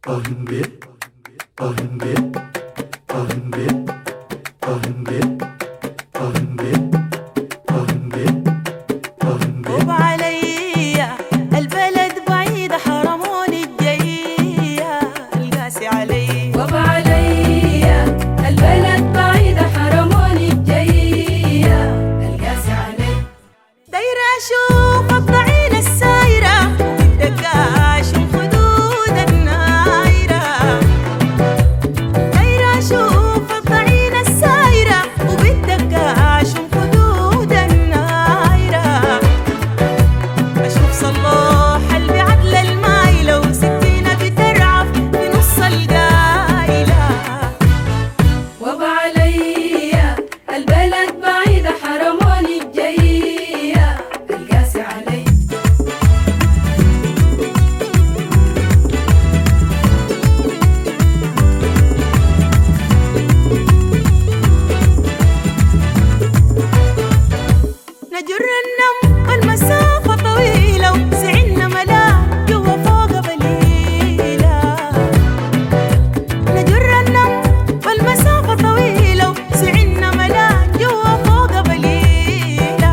طوب عليا البلد بعيدة حرموني الجية القاسي علي. طوب عليا البلد بعيدة حرموني الجية القاسي علي. دايرة أشوف الضعين السايرة والدقاش وخدود النايرة. دايرة أشوف الضعين السايرة وبالدقاش وخدود النايرة. أشوف صلاح اللي بعدل المايلة وسكينة بترعف في نص القايلة. طوب عليا البلد بعيدة حرموني الجية القاسي علي. نجر النم والمسافة طويلة وسعنا ملاك جوا فوق بليلة. نجر النم والمسافة طويلة وسعنا ملاك جوا فوق بليلة.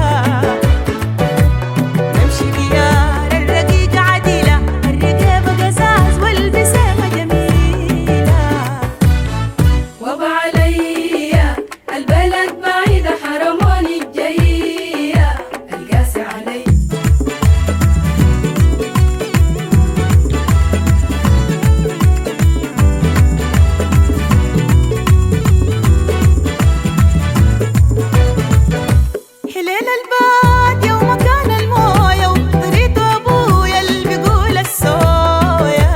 نمشي ديار الرقيقة عديلة الرقابة قزاز والبسامة جميلة. طوب عليا البلد بعيدة حرموني الجية القاسي علي. حليل الباد يوم كان الموية وطريت أبويا اللي بيقول السويا.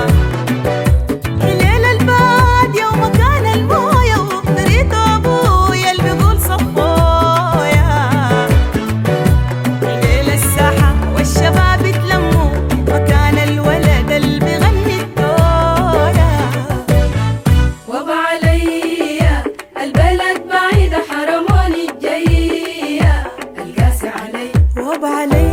حليل الباد يوم كان الموية وطريت أبويا اللي بيقول صفويا. حليل الساحة والشباب اتلموا وكان الولد اللي بيغني الدويا. طوب عليا البلد بعيدة حرموني الجية القاسي علي. طوب علي